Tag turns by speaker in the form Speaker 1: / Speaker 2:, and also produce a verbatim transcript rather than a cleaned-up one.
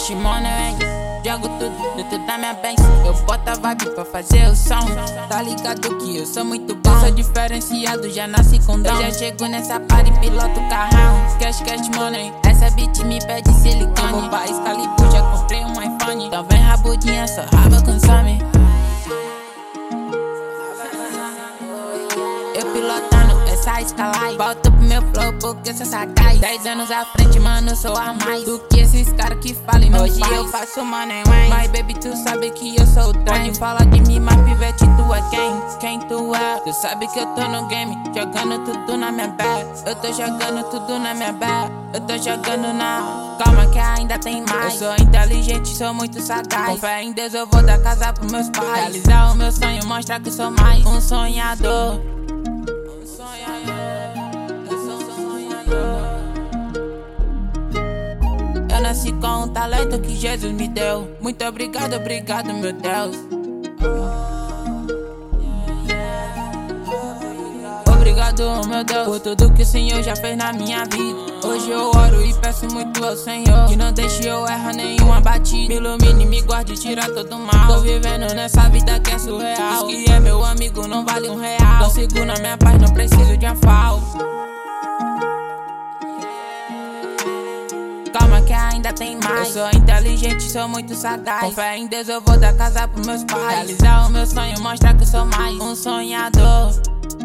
Speaker 1: cash money, hein? Jogo tudo, tudo na minha bênção. Eu boto a vibe pra fazer o som. Tá ligado que eu sou muito bom. Sou diferenciado, já nasci com dom. Eu já chego nessa party, piloto carrão. Cash, cash money, essa beat me pede silicone. Vou pra Excalibur, já comprei um iPhone. Então vem rabudinha, só raba consome. Eu pilotando essa escala aí. Volto pro meu flow porque eu sou sagaz. Dez anos à frente, mano, eu sou a mais do que esses caras que falam não Hoje faz. Eu faço money, man. Mas baby, tu sabe que eu sou o trem. Pode falar de mim, mas pivete, tu é quem? Quem tu é? Tu sabe que eu tô no game, jogando tudo na minha bag. Eu tô jogando tudo na minha bag. Eu tô jogando na... Calma que ainda tem mais. Eu sou inteligente, sou muito sagaz. Com fé em Deus eu vou dar casa pros meus pais. Realizar o meu sonho, mostrar que eu sou mais um sonhador. Eu nasci com um talento que Jesus me deu. Muito obrigado, obrigado, meu Deus. Obrigado, meu Deus, por tudo que o Senhor já fez na minha vida. Hoje eu oro e peço muito ao Senhor que não deixe eu errar nenhuma batida. Me ilumine, me guarde e tira todo mal. Tô vivendo nessa vida que é surreal. Diz que é meu amigo, não vale um real. Consigo na minha paz, não preciso de afal. Calma que ainda tem mais. Eu sou inteligente, sou muito sagaz. Com fé em Deus eu vou dar casa pros meus pais. Realizar o meu sonho, mostrar que eu sou mais um sonhador.